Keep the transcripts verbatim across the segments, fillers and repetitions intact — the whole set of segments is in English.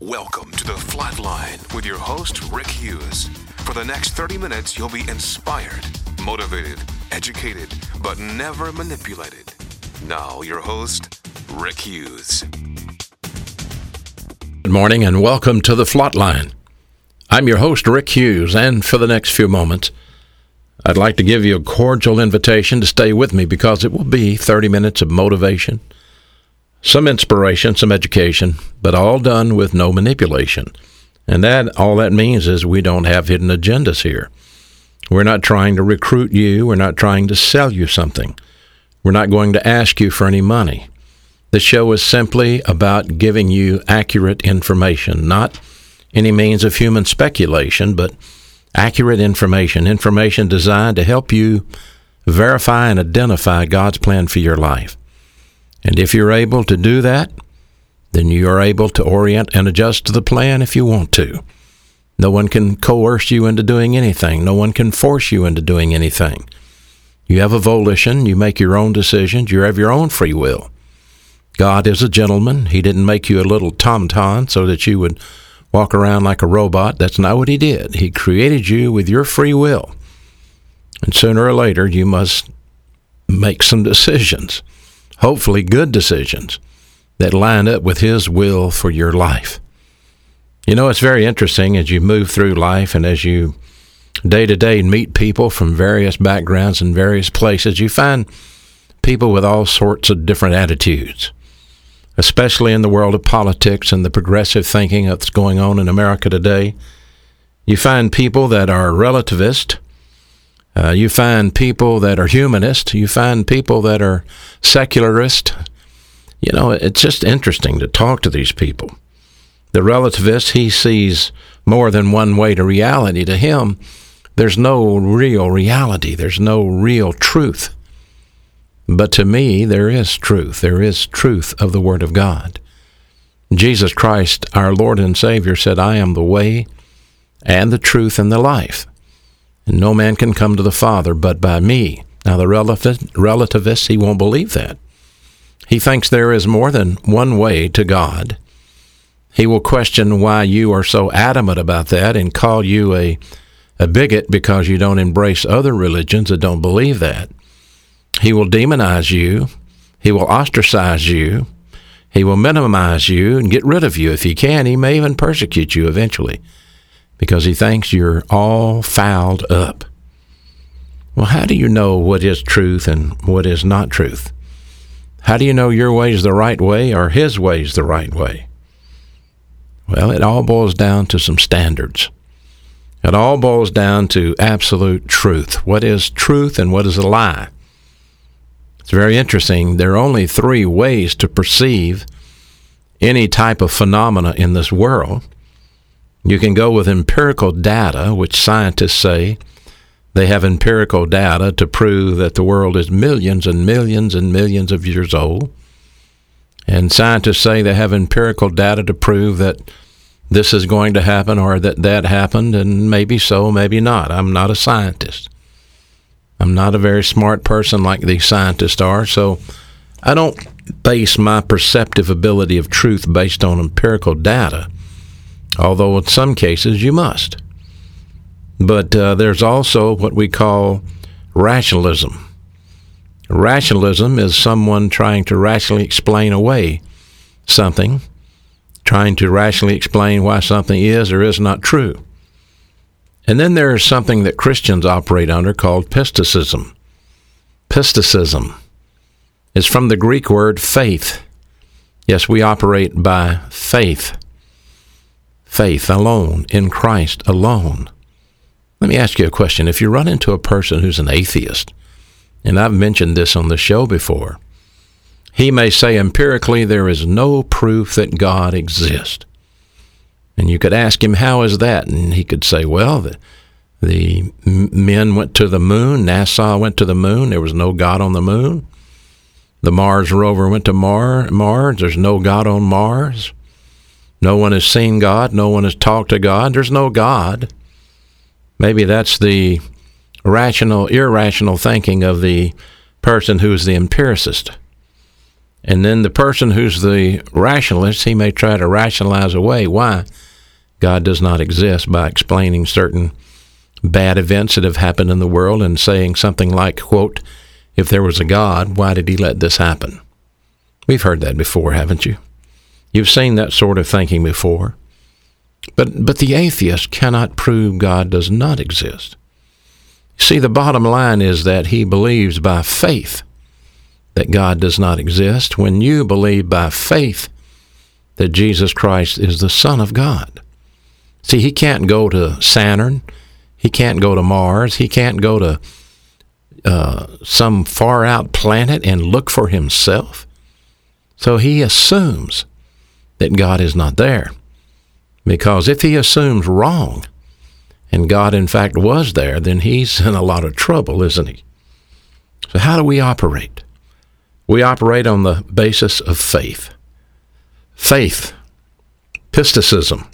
Welcome to The Flatline with your host, Rick Hughes. For the next thirty minutes, you'll be inspired, motivated, educated, but never manipulated. Now, your host, Rick Hughes. Good morning and welcome to The Flatline. I'm your host, Rick Hughes, and for the next few moments, I'd like to give you a cordial invitation to stay with me because it will be thirty minutes of motivation, some inspiration, some education, but all done with no manipulation. And that all that means is we don't have hidden agendas here. We're not trying to recruit you. We're not trying to sell you something. We're not going to ask you for any money. The show is simply about giving you accurate information, not any means of human speculation, but accurate information, information designed to help you verify and identify God's plan for your life. And if you're able to do that, then you are able to orient and adjust to the plan if you want to. No one can coerce you into doing anything. No one can force you into doing anything. You have a volition. You make your own decisions. You have your own free will. God is a gentleman. He didn't make you a little tom-tom so that you would walk around like a robot. That's not what he did. He created you with your free will. And sooner or later, you must make some decisions. Hopefully good decisions that line up with his will for your life. You know, it's very interesting as you move through life and as you day to day meet people from various backgrounds and various places, you find people with all sorts of different attitudes, especially in the world of politics and the progressive thinking that's going on in America today. You find people that are relativist. Uh, you find people that are humanist. You find people that are secularist. You know, it's just interesting to talk to these people. The relativist, he sees more than one way to reality. To him, there's no real reality. There's no real truth. But to me, there is truth. There is truth of the Word of God. Jesus Christ, our Lord and Savior, said, I am the way and the truth and the life. And no man can come to the Father but by me. Now, the relativist, he won't believe that. He thinks there is more than one way to God. He will question why you are so adamant about that and call you a, a bigot because you don't embrace other religions that don't believe that. He will demonize you. He will ostracize you. He will minimize you and get rid of you. If he can, he may even persecute you eventually because he thinks you're all fouled up. Well, how do you know what is truth and what is not truth? How do you know your way is the right way or his way is the right way? Well, it all boils down to some standards. It all boils down to absolute truth. What is truth and what is a lie? It's very interesting. There are only three ways to perceive any type of phenomena in this world. You can go with empirical data, which scientists say they have empirical data to prove that the world is millions and millions and millions of years old. And scientists say they have empirical data to prove that this is going to happen or that that happened, and maybe so, maybe not. I'm not a scientist. I'm not a very smart person like these scientists are, so I don't base my perceptive ability of truth based on empirical data, although in some cases you must. But uh, there's also what we call rationalism. Rationalism is someone trying to rationally explain away something, trying to rationally explain why something is or is not true. And then there is something that Christians operate under called mysticism. Mysticism is from the Greek word faith. Yes, we operate by faith. Faith alone, in Christ alone. Let me ask you a question. If you run into a person who's an atheist, and I've mentioned this on the show before, he may say empirically there is no proof that God exists. And you could ask him, how is that? And he could say, well, the, the men went to the moon, NASA went to the moon, there was no God on the moon. The Mars rover went to Mar- Mars, there's no God on Mars. No one has seen God, no one has talked to God, there's no God. Maybe that's the rational, irrational thinking of the person who's the empiricist. And then the person who's the rationalist, he may try to rationalize away why God does not exist by explaining certain bad events that have happened in the world and saying something like, quote, if there was a God, why did he let this happen? We've heard that before, haven't you? You've seen that sort of thinking before. But but the atheist cannot prove God does not exist. See, the bottom line is that he believes by faith that God does not exist when you believe by faith that Jesus Christ is the Son of God. See, he can't go to Saturn. He can't go to Mars. He can't go to uh, some far-out planet and look for himself. So he assumes that God is not there. Because if he assumes wrong, and God in fact was there, then he's in a lot of trouble, isn't he? So how do we operate? We operate on the basis of faith. Faith, pisticism.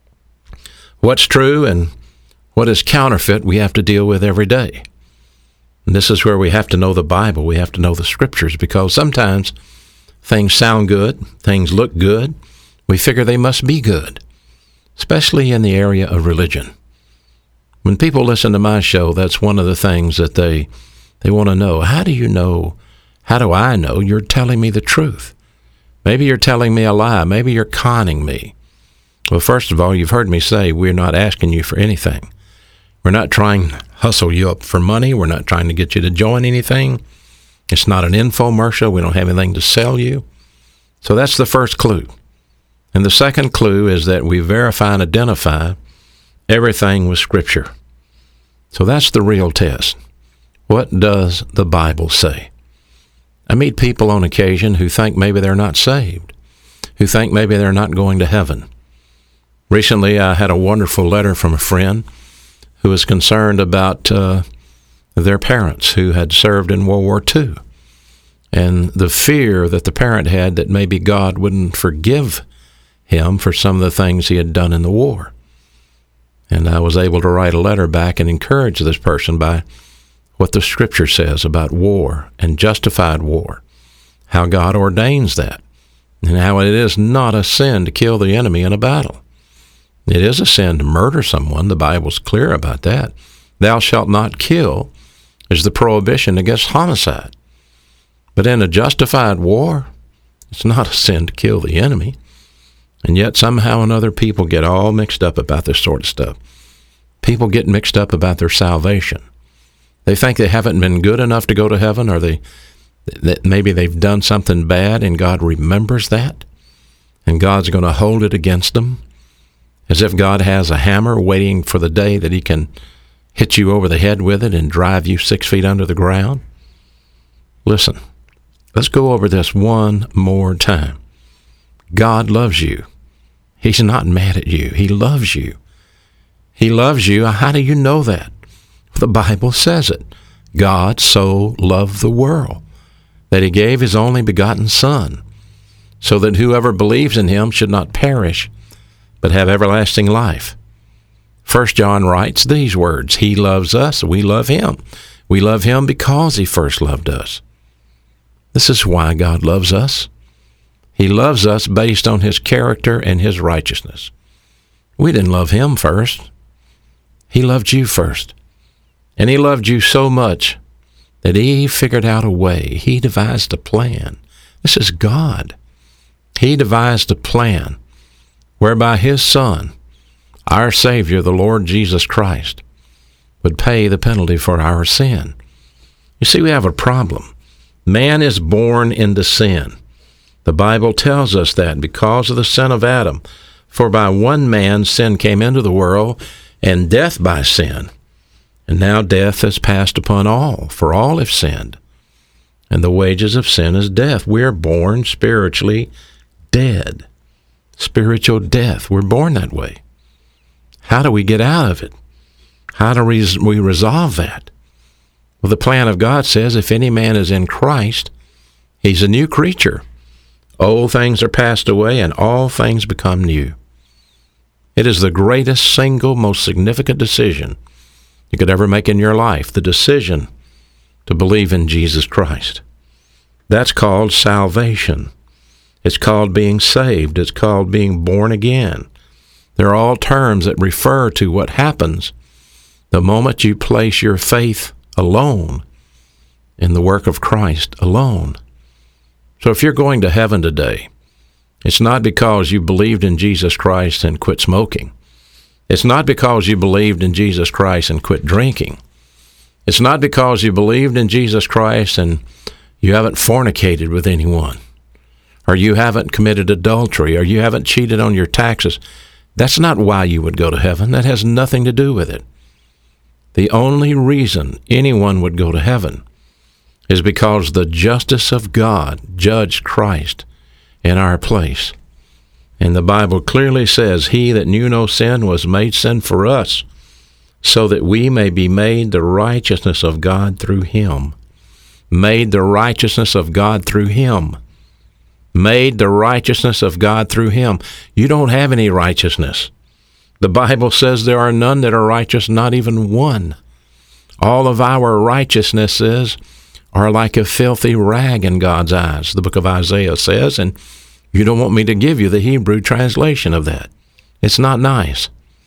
What's true and what is counterfeit we have to deal with every day. And this is where we have to know the Bible. We have to know the Scriptures, because sometimes things sound good, things look good. We figure they must be good, especially in the area of religion. When people listen to my show, that's one of the things that they they want to know. How do you know, how do I know you're telling me the truth? Maybe you're telling me a lie. Maybe you're conning me. Well, first of all, you've heard me say we're not asking you for anything. We're not trying to hustle you up for money. We're not trying to get you to join anything. It's not an infomercial. We don't have anything to sell you. So that's the first clue. And the second clue is that we verify and identify everything with Scripture. So that's the real test. What does the Bible say? I meet people on occasion who think maybe they're not saved, who think maybe they're not going to heaven. Recently, I had a wonderful letter from a friend who was concerned about uh, their parents who had served in World War Two, and the fear that the parent had that maybe God wouldn't forgive him for some of the things he had done in the war. And I was able to write a letter back and encourage this person by what the Scripture says about war and justified war, how God ordains that, and how it is not a sin to kill the enemy in a battle. It is a sin to murder someone. The Bible's clear about that. Thou shalt not kill is the prohibition against homicide. But in a justified war, it's not a sin to kill the enemy. And yet somehow or another people get all mixed up about this sort of stuff. People get mixed up about their salvation. They think they haven't been good enough to go to heaven, or they that maybe they've done something bad and God remembers that, and God's going to hold it against them, as if God has a hammer waiting for the day that he can hit you over the head with it and drive you six feet under the ground. Listen, let's go over this one more time. God loves you. He's not mad at you. He loves you. He loves you. How do you know that? The Bible says it. God so loved the world that he gave his only begotten Son, so that whoever believes in him should not perish, but have everlasting life. First John writes these words, he loves us, we love him. We love him because he first loved us. This is why God loves us. He loves us based on his character and his righteousness. We didn't love him first. He loved you first. And he loved you so much that he figured out a way. He devised a plan. This is God. He devised a plan whereby his Son, our Savior, the Lord Jesus Christ, would pay the penalty for our sin. You see, we have a problem. Man is born into sin. The Bible tells us that because of the sin of Adam. For by one man sin came into the world, and death by sin. And now death has passed upon all, for all have sinned. And the wages of sin is death. We're born spiritually dead. Spiritual death. We're born that way. How do we get out of it? How do we resolve that? Well, the plan of God says if any man is in Christ, he's a new creature. Old things are passed away, and all things become new. It is the greatest, single, most significant decision you could ever make in your life, the decision to believe in Jesus Christ. That's called salvation. It's called being saved. It's called being born again. They're all terms that refer to what happens the moment you place your faith alone in the work of Christ alone. So if you're going to heaven today, it's not because you believed in Jesus Christ and quit smoking. It's not because you believed in Jesus Christ and quit drinking. It's not because you believed in Jesus Christ and you haven't fornicated with anyone, or you haven't committed adultery, or you haven't cheated on your taxes. That's not why you would go to heaven. That has nothing to do with it. The only reason anyone would go to heaven is because the justice of God judged Christ in our place. And the Bible clearly says, he that knew no sin was made sin for us, so that we may be made the righteousness of God through him. Made the righteousness of God through him. Made the righteousness of God through him. You don't have any righteousness. The Bible says there are none that are righteous, not even one. All of our righteousnesses are like a filthy rag in God's eyes, the book of Isaiah says, and you don't want me to give you the Hebrew translation of that. It's not nice.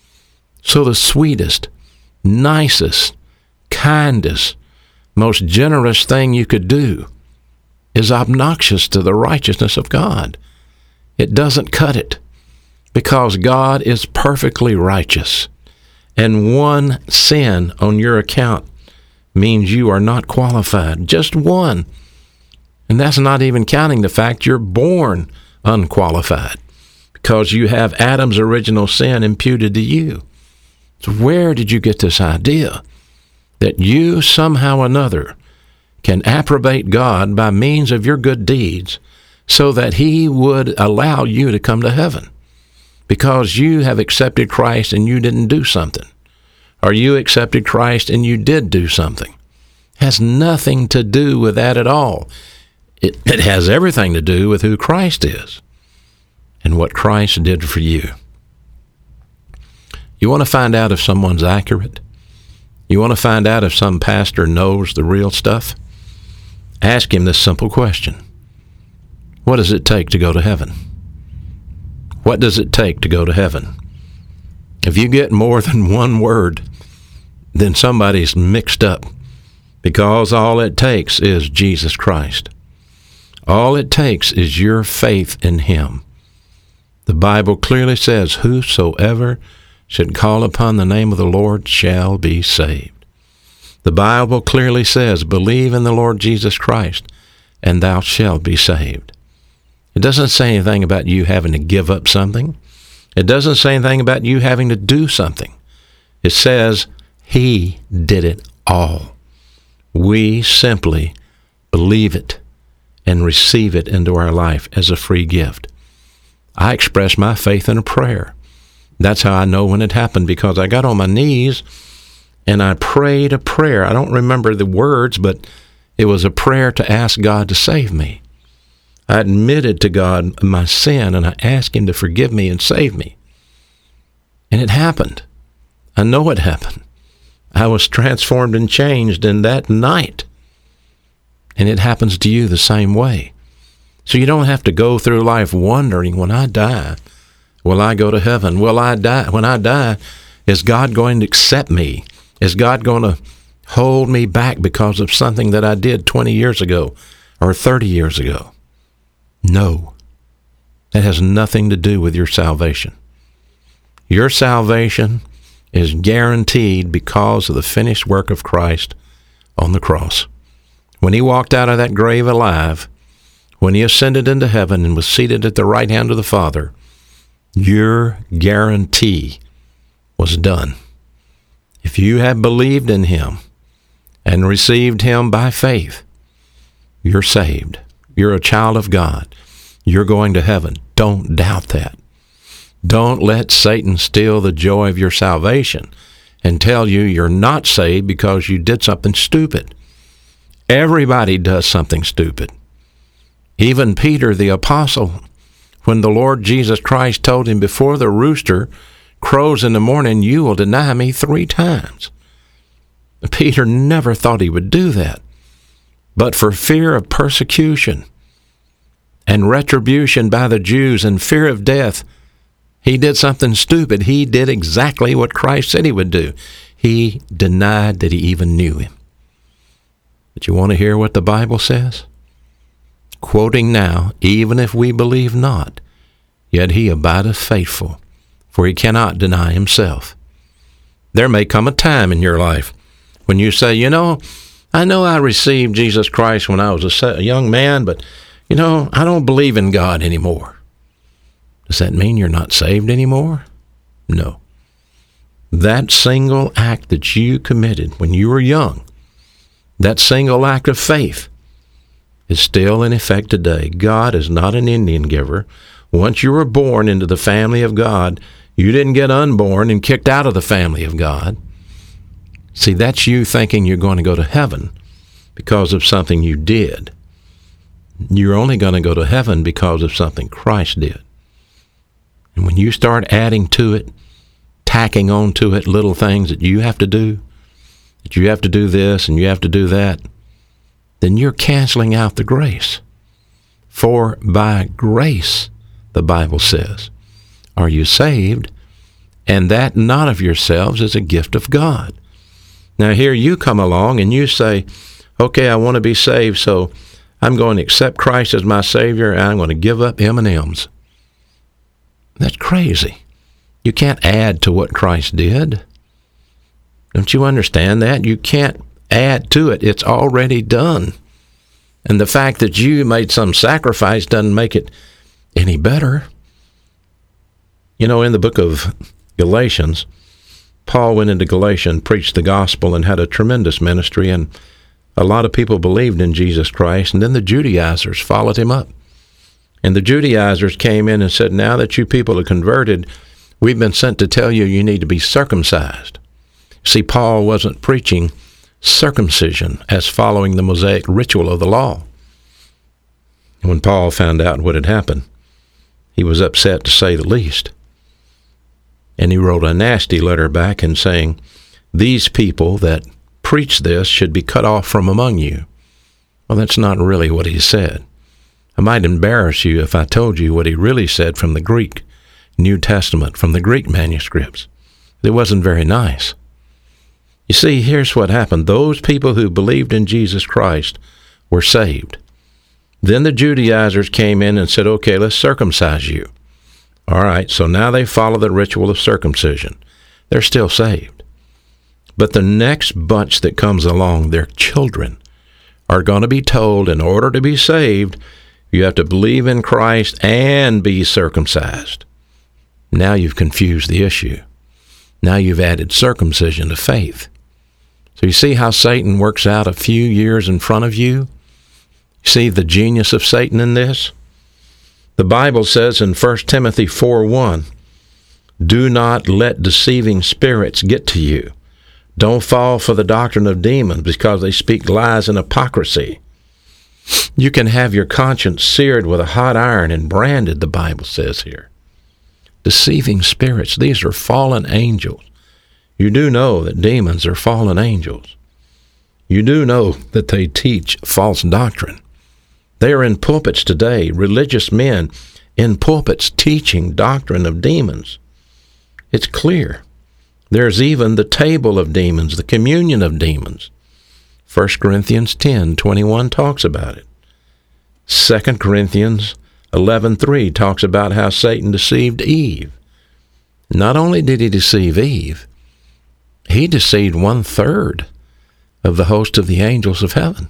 So the sweetest, nicest, kindest, most generous thing you could do is obnoxious to the righteousness of God. It doesn't cut it, because God is perfectly righteous, and one sin on your account means you are not qualified. Just one. And that's not even counting the fact you're born unqualified, because you have Adam's original sin imputed to you. So where did you get this idea that you somehow or another can approbate God by means of your good deeds so that he would allow you to come to heaven because you have accepted Christ and you didn't do something? Or you accepted Christ and you did do something? It has nothing to do with that at all. It, it has everything to do with who Christ is and what Christ did for you. You want to find out if someone's accurate? You want to find out if some pastor knows the real stuff? Ask him this simple question. What does it take to go to heaven? What does it take to go to heaven? If you get more than one word, then somebody's mixed up, because all it takes is Jesus Christ. All it takes is your faith in him. The Bible clearly says, whosoever should call upon the name of the Lord shall be saved. The Bible clearly says, believe in the Lord Jesus Christ, and thou shalt be saved. It doesn't say anything about you having to give up something. It doesn't say anything about you having to do something. It says he did it all. We simply believe it and receive it into our life as a free gift. I express my faith in a prayer. That's how I know when it happened, because I got on my knees and I prayed a prayer. I don't remember the words, but it was a prayer to ask God to save me. I admitted to God my sin, and I asked him to forgive me and save me. And it happened. I know it happened. I was transformed and changed in that night. And it happens to you the same way. So you don't have to go through life wondering, when I die, will I go to heaven? Will I die? When I die, is God going to accept me? Is God going to hold me back because of something that I did twenty years ago or thirty years ago? No. That has nothing to do with your salvation. Your salvation is guaranteed because of the finished work of Christ on the cross. When he walked out of that grave alive, when he ascended into heaven and was seated at the right hand of the Father, your guarantee was done. If you have believed in him and received him by faith, you're saved. You're a child of God. You're going to heaven. Don't doubt that. Don't let Satan steal the joy of your salvation and tell you you're not saved because you did something stupid. Everybody does something stupid. Even Peter the apostle, when the Lord Jesus Christ told him, before the rooster crows in the morning, you will deny me three times. Peter never thought he would do that. But for fear of persecution and retribution by the Jews and fear of death, he did something stupid. He did exactly what Christ said he would do. He denied that he even knew him. But you want to hear what the Bible says? Quoting now, even if we believe not, yet he abideth faithful, for he cannot deny himself. There may come a time in your life when you say, you know, I know I received Jesus Christ when I was a young man, but, you know, I don't believe in God anymore. Does that mean you're not saved anymore? No. That single act that you committed when you were young, that single act of faith, is still in effect today. God is not an Indian giver. Once you were born into the family of God, you didn't get unborn and kicked out of the family of God. See, that's you thinking you're going to go to heaven because of something you did. You're only going to go to heaven because of something Christ did. And when you start adding to it, tacking on to it little things that you have to do, that you have to do this and you have to do that, then you're canceling out the grace. For by grace, the Bible says, are you saved, and that not of yourselves is a gift of God. Now here you come along and you say, okay, I want to be saved, so I'm going to accept Christ as my Savior, and I'm going to give up M and M's. That's crazy. You can't add to what Christ did. Don't you understand that? You can't add to it. It's already done. And the fact that you made some sacrifice doesn't make it any better. You know, in the book of Galatians, Paul went into Galatia and preached the gospel and had a tremendous ministry, and a lot of people believed in Jesus Christ, and then the Judaizers followed him up. And the Judaizers came in and said, now that you people are converted, we've been sent to tell you you need to be circumcised. See, Paul wasn't preaching circumcision as following the Mosaic ritual of the law. And when Paul found out what had happened, he was upset to say the least. And he wrote a nasty letter back and saying, these people that preach this should be cut off from among you. Well, that's not really what he said. I might embarrass you if I told you what he really said from the Greek New Testament, from the Greek manuscripts. It wasn't very nice. You see, here's what happened. Those people who believed in Jesus Christ were saved. Then the Judaizers came in and said, okay, let's circumcise you. All right, so now they follow the ritual of circumcision. They're still saved. But the next bunch that comes along, their children, are going to be told in order to be saved, you have to believe in Christ and be circumcised. Now you've confused the issue. Now you've added circumcision to faith. So you see how Satan works out a few years in front of you? You see the genius of Satan in this? The Bible says in First Timothy four one, do not let deceiving spirits get to you. Don't fall for the doctrine of demons because they speak lies and hypocrisy. You can have your conscience seared with a hot iron and branded, the Bible says here. Deceiving spirits, these are fallen angels. You do know that demons are fallen angels. You do know that they teach false doctrine. They are in pulpits today, religious men in pulpits teaching doctrine of demons. It's clear. There's even the table of demons, the communion of demons. First Corinthians ten twenty-one talks about it. Second Corinthians eleven three talks about how Satan deceived Eve. Not only did he deceive Eve, he deceived one-third of the host of the angels of heaven.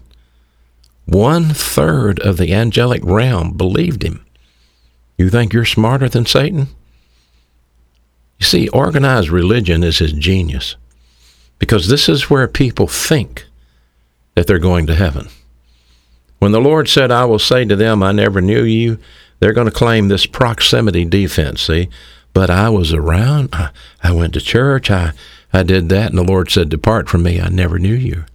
One-third of the angelic realm believed him. You think you're smarter than Satan? You see, organized religion is his genius, because this is where people think that they're going to heaven. When the Lord said, I will say to them, I never knew you, they're going to claim this proximity defense, see? But I was around, I, I went to church, I, I did that, and the Lord said, depart from me, I never knew you.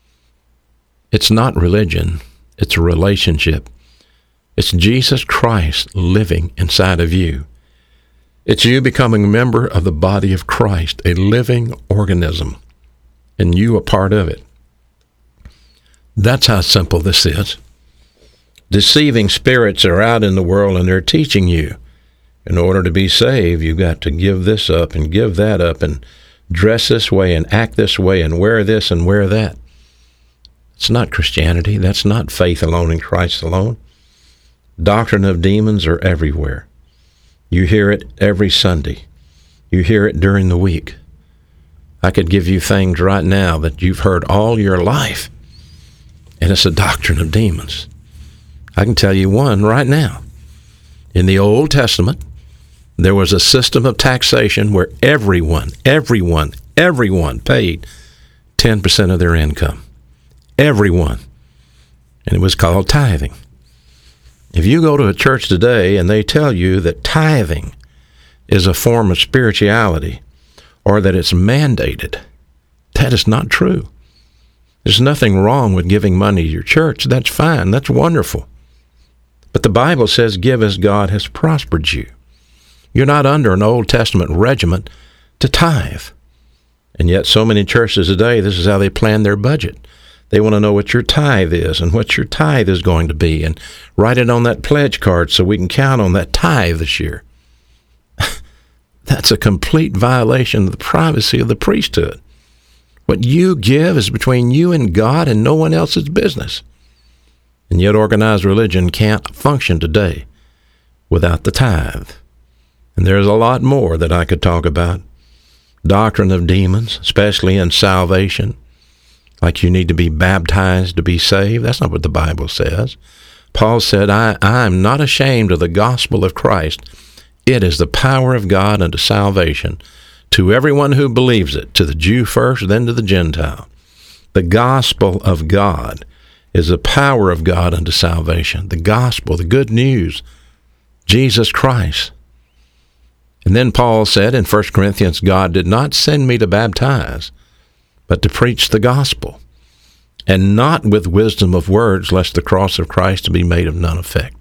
It's not religion, it's a relationship. It's Jesus Christ living inside of you. It's you becoming a member of the body of Christ, a living organism, and you a part of it. That's how simple this is. Deceiving spirits are out in the world, and they're teaching you, in order to be saved, you've got to give this up and give that up and dress this way and act this way and wear this and wear that. It's not Christianity. That's not faith alone in Christ alone. Doctrine of demons are everywhere. You hear it every Sunday. You hear it during the week. I could give you things right now that you've heard all your life, and it's a doctrine of demons. I can tell you one right now. In the Old Testament, there was a system of taxation where everyone, everyone, everyone paid ten percent of their income. Everyone. And it was called tithing. If you go to a church today and they tell you that tithing is a form of spirituality or that it's mandated, that is not true. There's nothing wrong with giving money to your church. That's fine. That's wonderful. But the Bible says, give as God has prospered you. You're not under an Old Testament regiment to tithe. And yet so many churches today, this is how they plan their budget. They want to know what your tithe is and what your tithe is going to be and write it on that pledge card so we can count on that tithe this year. That's a complete violation of the privacy of the priesthood. What you give is between you and God and no one else's business. And yet organized religion can't function today without the tithe. And there's a lot more that I could talk about. Doctrine of demons, especially in salvation. Like you need to be baptized to be saved. That's not what the Bible says. Paul said, I, I am not ashamed of the gospel of Christ. It is the power of God unto salvation to everyone who believes it, to the Jew first, then to the Gentile. The gospel of God is the power of God unto salvation. The gospel, the good news, Jesus Christ. And then Paul said in First Corinthians, God did not send me to baptize, but to preach the gospel, and not with wisdom of words, lest the cross of Christ be made of none effect.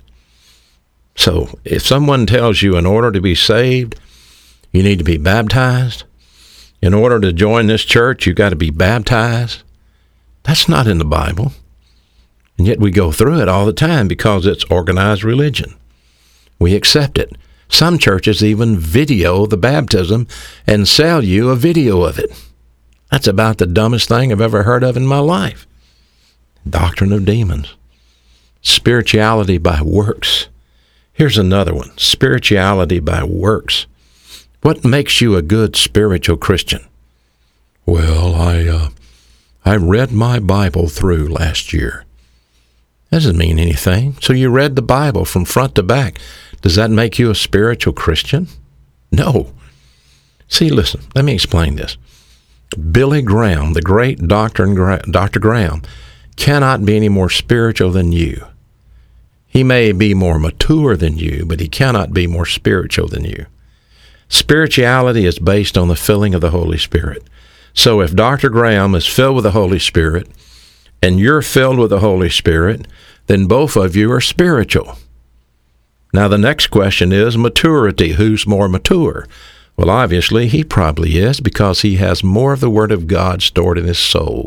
So if someone tells you in order to be saved, you need to be baptized, in order to join this church, you've got to be baptized, that's not in the Bible. And yet we go through it all the time because it's organized religion. We accept it. Some churches even video the baptism and sell you a video of it. That's about the dumbest thing I've ever heard of in my life. Doctrine of demons. Spirituality by works. Here's another one. Spirituality by works. What makes you a good spiritual Christian? Well, I uh, I read my Bible through last year. That doesn't mean anything. So you read the Bible from front to back. Does that make you a spiritual Christian? No. See, listen, let me explain this. Billy Graham, the great Doctor Doctor Graham, cannot be any more spiritual than you. He may be more mature than you, but he cannot be more spiritual than you. Spirituality is based on the filling of the Holy Spirit. So if Doctor Graham is filled with the Holy Spirit and you're filled with the Holy Spirit, then both of you are spiritual. Now the next question is maturity. Who's more mature? Well, obviously, he probably is because he has more of the Word of God stored in his soul.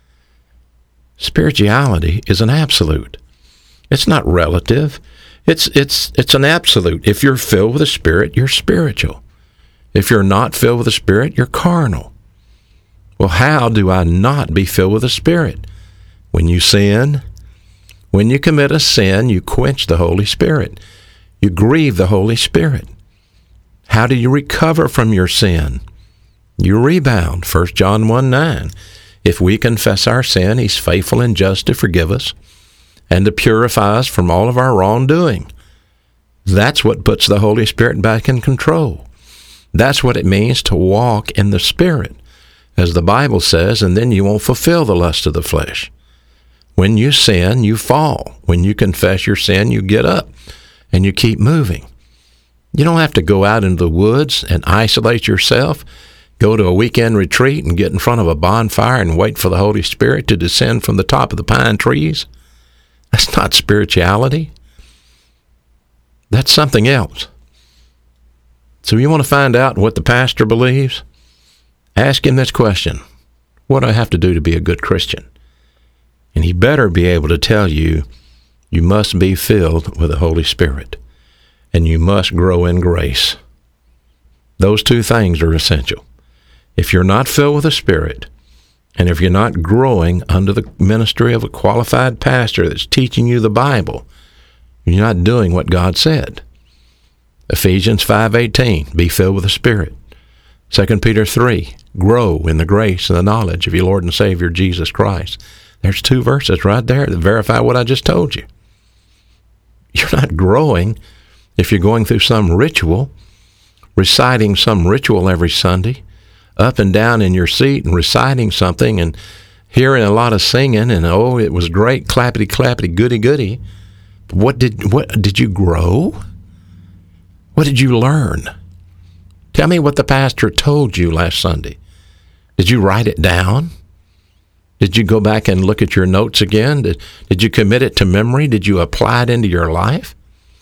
Spirituality is an absolute. It's not relative. It's it's it's an absolute. If you're filled with the Spirit, you're spiritual. If you're not filled with the Spirit, you're carnal. Well, how do I not be filled with the Spirit? When you sin, when you commit a sin, you quench the Holy Spirit. You grieve the Holy Spirit. How do you recover from your sin? You rebound. First John one nine. If we confess our sin, he's faithful and just to forgive us and to purify us from all of our wrongdoing. That's what puts the Holy Spirit back in control. That's what it means to walk in the Spirit, as the Bible says, and then you won't fulfill the lust of the flesh. When you sin, you fall. When you confess your sin, you get up and you keep moving. You don't have to go out into the woods and isolate yourself, go to a weekend retreat and get in front of a bonfire and wait for the Holy Spirit to descend from the top of the pine trees. That's not spirituality. That's something else. So you want to find out what the pastor believes? Ask him this question. What do I have to do to be a good Christian? And he better be able to tell you, you must be filled with the Holy Spirit, and you must grow in grace. Those two things are essential. If you're not filled with the Spirit, and if you're not growing under the ministry of a qualified pastor that's teaching you the Bible, you're not doing what God said. Ephesians five eighteen, be filled with the Spirit. Second Peter three, grow in the grace and the knowledge of your Lord and Savior Jesus Christ. There's two verses right there that verify what I just told you. You're not growing if you're going through some ritual, reciting some ritual every Sunday, up and down in your seat and reciting something and hearing a lot of singing and, oh, it was great, clappity, clappity, goody, goody. What did, what, did you grow? What did you learn? Tell me what the pastor told you last Sunday. Did you write it down? Did you go back and look at your notes again? Did, did you commit it to memory? Did you apply it into your life?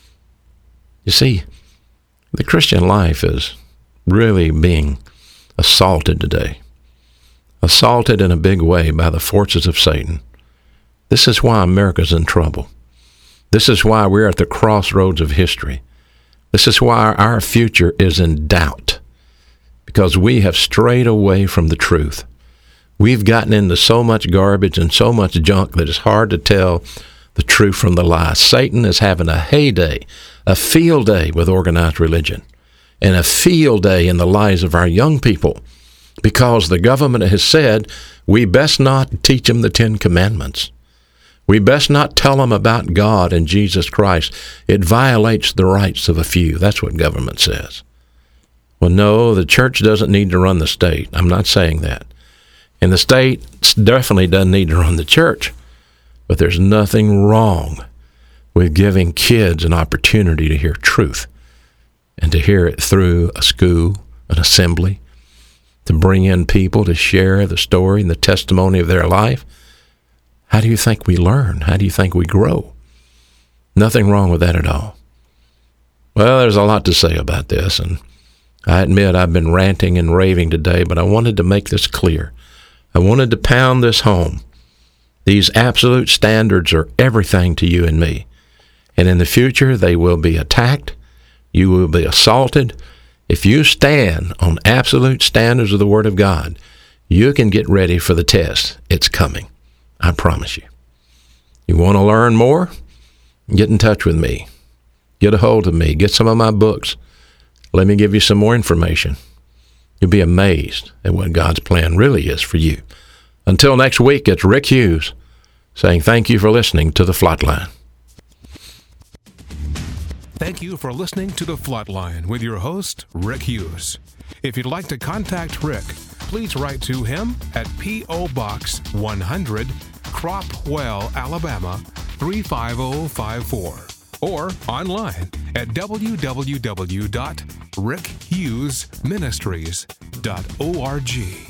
You see, the Christian life is really being assaulted today. Assaulted in a big way by the forces of Satan. This is why America's in trouble. This is why we're at the crossroads of history. This is why our future is in doubt. Because we have strayed away from the truth. We've gotten into so much garbage and so much junk that it's hard to tell the truth from the lie. Satan is having a heyday, a field day with organized religion, and a field day in the lives of our young people, because the government has said we best not teach them the Ten Commandments. We best not tell them about God and Jesus Christ. It violates the rights of a few. That's what government says. Well, no, the church doesn't need to run the state. I'm not saying that. And the state definitely doesn't need to run the church. But there's nothing wrong with giving kids an opportunity to hear truth and to hear it through a school, an assembly, to bring in people to share the story and the testimony of their life. How do you think we learn? How do you think we grow? Nothing wrong with that at all. Well, there's a lot to say about this, and I admit I've been ranting and raving today, but I wanted to make this clear. I wanted to pound this home. These absolute standards are everything to you and me. And in the future, they will be attacked. You will be assaulted. If you stand on absolute standards of the Word of God, you can get ready for the test. It's coming. I promise you. You want to learn more? Get in touch with me. Get a hold of me. Get some of my books. Let me give you some more information. You'll be amazed at what God's plan really is for you. Until next week, it's Rick Hughes saying thank you for listening to The Flatline. Thank you for listening to The Flatline with your host, Rick Hughes. If you'd like to contact Rick, please write to him at P O. Box one hundred, Cropwell, Alabama three five zero five four, or online at w w w dot rick hughes ministries dot org.